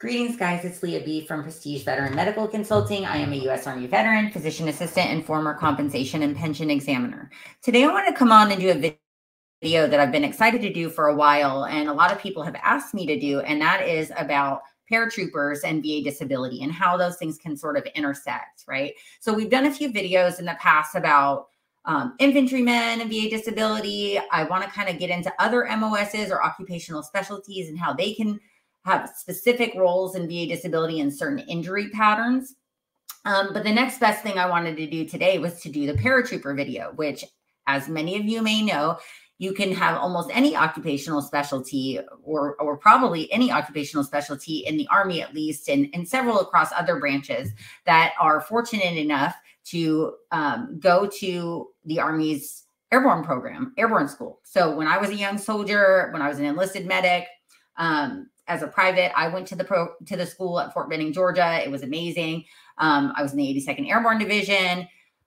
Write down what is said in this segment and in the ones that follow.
Greetings, guys. It's Leah B from Prestige Veteran Medical Consulting. I am a U.S. Army veteran, physician assistant, and former compensation and pension examiner. Today, I want to come on and do a video that I've been excited to do for a while, and a lot of people have asked me to do, and that is about paratroopers and VA disability and how those things can sort of intersect, right? So we've done a few videos in the past about infantrymen and VA disability. I want to kind of get into other MOSs or occupational specialties and how they can have specific roles in VA disability and certain injury patterns. But the next best thing I wanted to do today was to do the paratrooper video, which, as many of you may know, you can have almost any occupational specialty or probably any occupational specialty in the Army, at least, and several across other branches that are fortunate enough to go to the Army's airborne program, airborne school. So when I was a young soldier, when I was an enlisted medic, as a private, I went to the school at Fort Benning, Georgia. It was amazing. I was in the 82nd Airborne Division.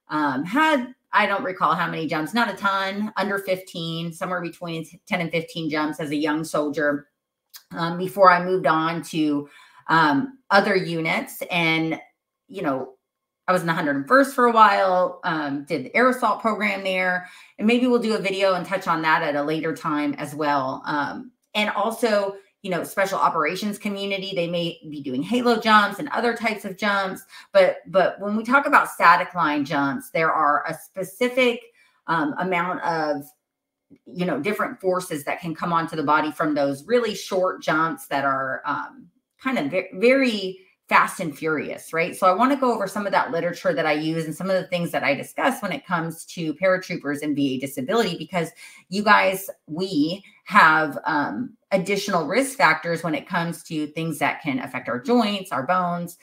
I don't recall how many jumps, not a ton, under 15, somewhere between 10 and 15 jumps as a young soldier before I moved on to other units. And, you know, I was in the 101st for a while, did the air assault program there. And maybe we'll do a video and touch on that at a later time as well. And also, you know, special operations community, they may be doing halo jumps and other types of jumps. But when we talk about static line jumps, there are a specific amount of, you know, different forces that can come onto the body from those really short jumps that are kind of very fast and furious, right? So I want to go over some of that literature that I use and some of the things that I discuss when it comes to paratroopers and VA disability, because you guys, we have additional risk factors when it comes to things that can affect our joints, our bones,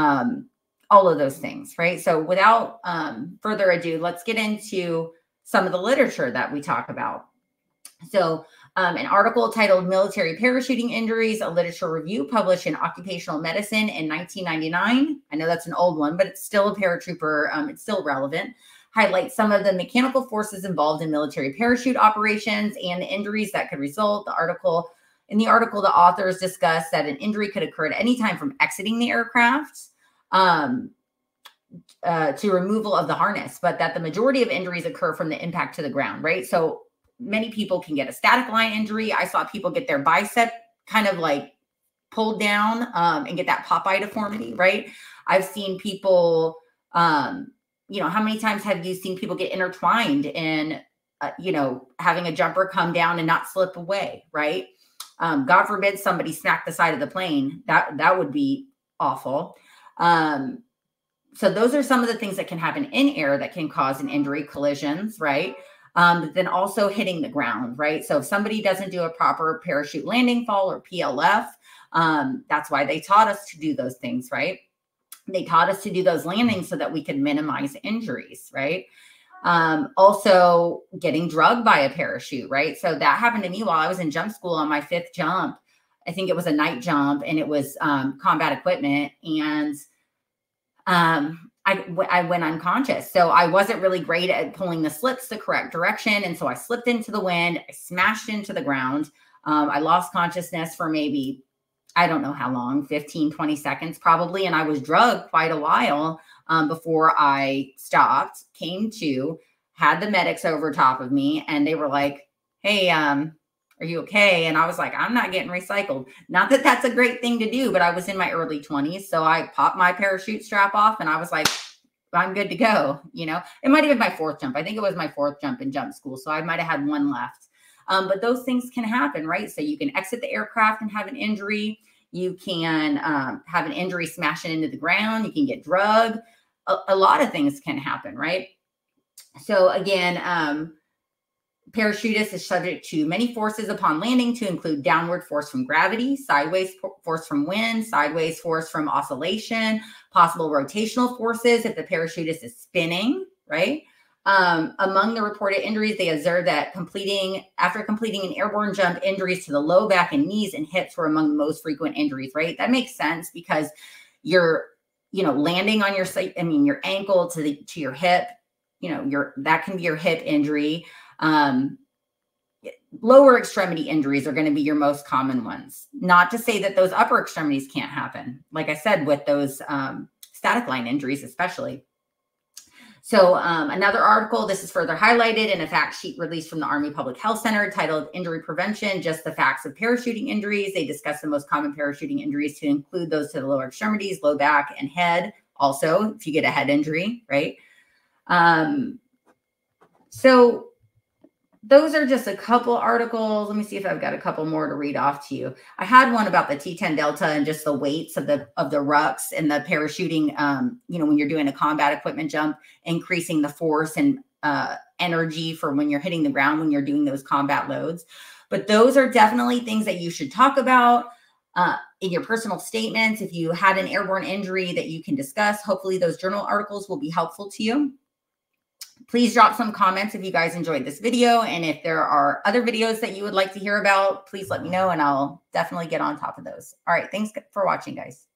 all of those things, right? So without further ado, let's get into some of the literature that we talk about. So an article titled Military Parachuting Injuries, a literature review published in Occupational Medicine in 1999. I know that's an old one, but it's still a paratrooper. It's still relevant. Highlights some of the mechanical forces involved in military parachute operations and the injuries that could result. In the article, the authors discuss that an injury could occur at any time from exiting the aircraft to removal of the harness, but that the majority of injuries occur from the impact to the ground, right? So many people can get a static line injury. I saw people get their bicep kind of like pulled down and get that Popeye deformity, right? I've seen people, you know, how many times have you seen people get intertwined in, you know, having a jumper come down and not slip away, right? God forbid somebody smacked the side of the plane. That would be awful. So those are some of the things that can happen in air that can cause an injury, collisions, right? But then also hitting the ground, right? So if somebody doesn't do a proper parachute landing fall or PLF, that's why they taught us to do those things, right? They taught us to do those landings so that we could minimize injuries, right? Also getting drugged by a parachute, right? So that happened to me while I was in jump school on my 5th jump. I think it was a night jump and it was combat equipment. And I went unconscious. So I wasn't really great at pulling the slips the correct direction. And so I slipped into the wind, I smashed into the ground. I lost consciousness for maybe, I don't know how long, 15, 20 seconds probably. And I was drugged quite a while before I stopped, came to, had the medics over top of me. And they were like, hey, are you okay? And I was like, I'm not getting recycled. Not that that's a great thing to do, but I was in my early 20s. So I popped my parachute strap off and I was like, I'm good to go. You know, it might've been my 4th jump. I think it was my 4th jump in jump school. So I might've had one left. But those things can happen, right? So you can exit the aircraft and have an injury. You can have an injury smashing into the ground. You can get drugged. A lot of things can happen, right? So again, parachutist is subject to many forces upon landing to include downward force from gravity, sideways force from wind, sideways force from oscillation, possible rotational forces if the parachutist is spinning, right? Among the reported injuries, they observed that after completing an airborne jump, injuries to the low back and knees and hips were among the most frequent injuries, right? That makes sense because you're, you know, landing on your ankle to your hip, you know, that can be your hip injury. lower extremity injuries are going to be your most common ones. Not to say that those upper extremities can't happen. Like I said, with those static line injuries, especially. So another article, this is further highlighted in a fact sheet released from the Army Public Health Center titled Injury Prevention, Just the Facts of Parachuting Injuries. They discuss the most common parachuting injuries to include those to the lower extremities, low back, and head. Also, if you get a head injury, right? So those are just a couple articles. Let me see if I've got a couple more to read off to you. I had one about the T10 Delta and just the weights of the rucks and the parachuting, when you're doing a combat equipment jump, increasing the force and energy for when you're hitting the ground, when you're doing those combat loads. But those are definitely things that you should talk about in your personal statements. If you had an airborne injury that you can discuss, hopefully those journal articles will be helpful to you. Please drop some comments if you guys enjoyed this video. And if there are other videos that you would like to hear about, please let me know and I'll definitely get on top of those. All right. Thanks for watching, guys.